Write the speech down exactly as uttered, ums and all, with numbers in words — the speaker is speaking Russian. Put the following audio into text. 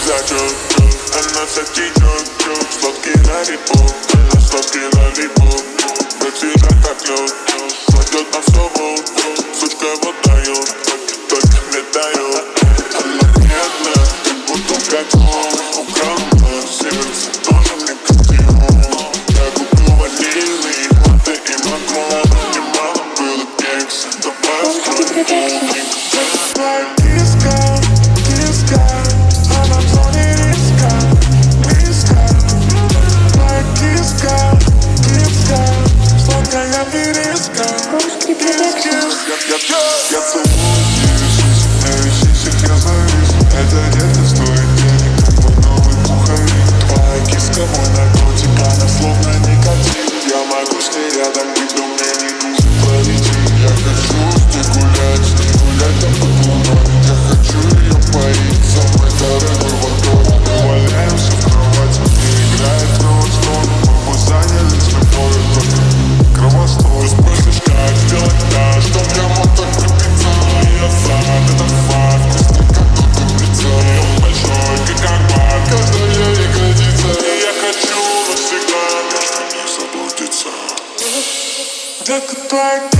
зачет, она вся течет. Сладкий лолипоп, она сладкий лолипоп. Протирает как лед, кладет на все вот. Сучка выдает, только мне дает. Она бедная, как будто котел. Украла сердце, тоже мне котел. Я купил ванильный латте и макрон. Не мало было кекса, давай устроим полник. Твоя киска, киска, она в зоне риска, близко. Твоя киска, киска, сладкая ириска. Я, я, я целую девять сисек, я завис. Эта детка стоит денег, как мой новый пуховик. Твоя киска, мой наркотик, она словно никотин. Я могу с ней рядом быть, но мне не нужен полетит. Я хочу с ней гулять, с ней гулять там под луной. Я хочу ее поить самой дорогой водой. Мы валяемся в кровати, мне играет кровостон. Мы бы занялись любовью, только кровостой. Спросишь, как сделать так, чтоб я мог так влюбиться. Я сад, это факт, вкусный как тот курица. И он большой, как аквар, каждая ей годится. И я хочу навсегда между них заблудиться. Детка, твоя